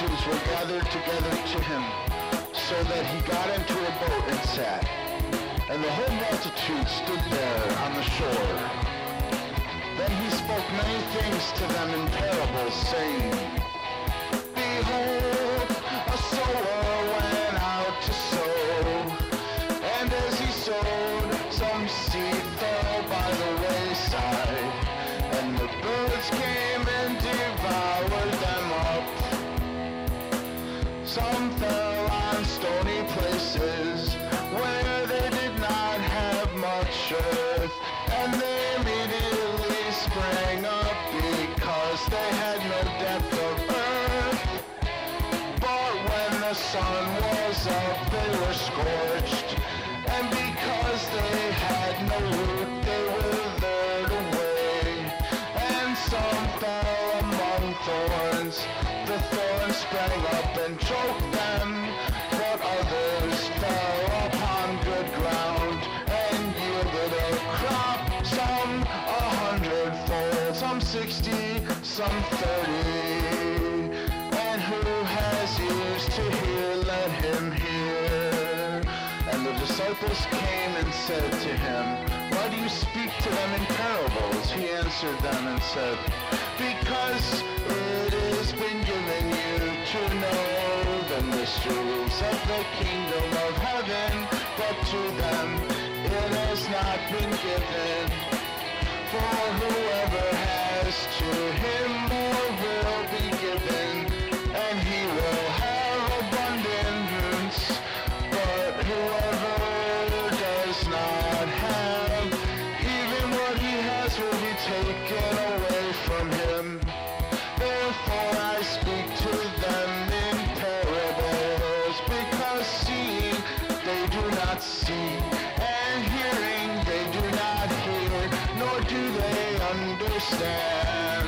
multitudes were gathered together to him, so that he got into a boat and sat. And the whole multitude stood there on the shore. Then he spoke many things to them in parables, saying, Behold, a sower went out to sow. And as he sowed, some seed fell by the wayside, and the birds came and devoured them up. Some fell on stony places, where they did not have much earth, and they immediately sprang up because they had no depth of earth. But when the sun was up, they were scorched, and because they had no root, they withered away. And some fell among thorns. The thorns sprang up and choked them, but others fell upon good ground and yielded a crop, some 100-fold, some 60, some 30. And who has ears to hear, let him hear. And the disciples came and said to him, Why do you speak to them in parables? He answered them and said, Because it has been given you to know the mysteries of the kingdom of heaven, but to them it has not been given. For whoever has, to him more will be given, and he will have abundance. But whoever does not have, even what he has will be taken away from him. Therefore I speak to them in parables, because seeing they do not see, and hearing they do not hear, nor do they understand.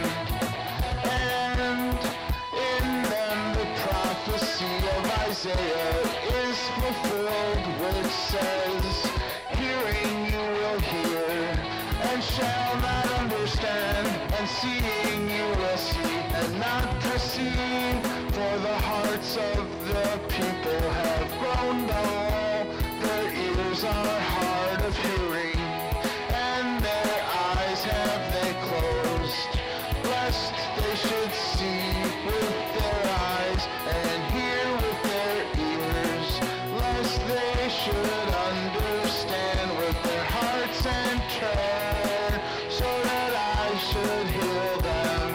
And in them the prophecy of Isaiah is fulfilled, which says, Hearing you will hear, and shall not understand, and seeing you will see, and not perceive, for the hearts of the people have grown dull, their ears are hard of hearing, and their eyes have they closed, lest they should see with their eyes, and hear with their ears, lest they should understand with their hearts and turn, so that I should heal them.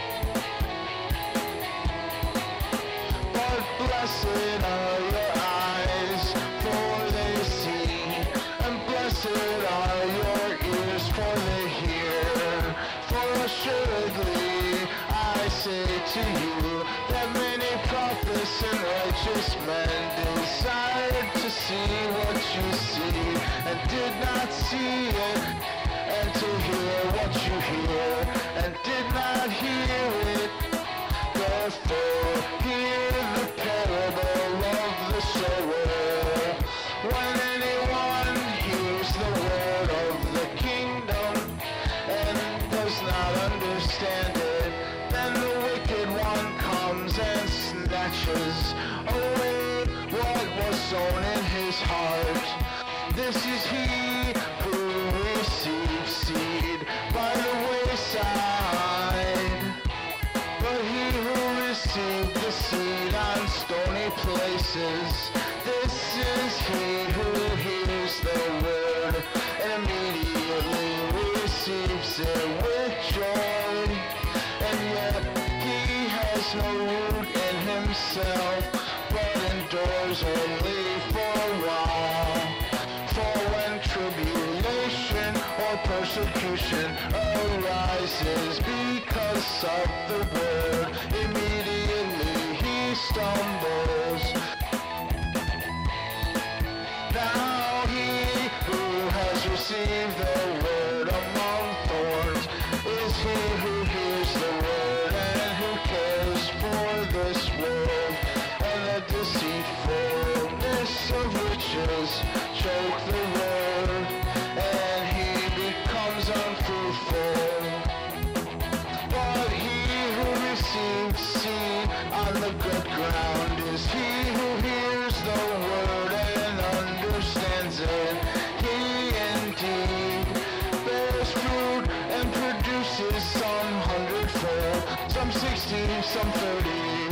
But blessed are your eyes, for they see, and blessed are your ears, for they hear. For assuredly I say to you, that many prophets and righteous men desired to see what you see, and did not see it, and to hear what you hear, and did not hear it. Therefore hear the parable of the sower. When anyone hears the word of the kingdom, and does not understand it, then the wicked one comes and snatches away what was sown in his heart. This is he who receives seed by the wayside. But he who received the seed on stony places, this is he who hears the word, and immediately receives it with joy. And yet he has no root in himself, but endures only for a while. For when tribulation or persecution arises because of the word, immediately he stumbles. Now he who has received the word among thorns is he who hears the word, and who cares for this world, and the deceitfulness of riches choke the word, and he becomes unfruitful. But he who receives seed on the good ground is he who hears the word and understands it. He indeed bears fruit and produces some 100-fold, some 60, some 30.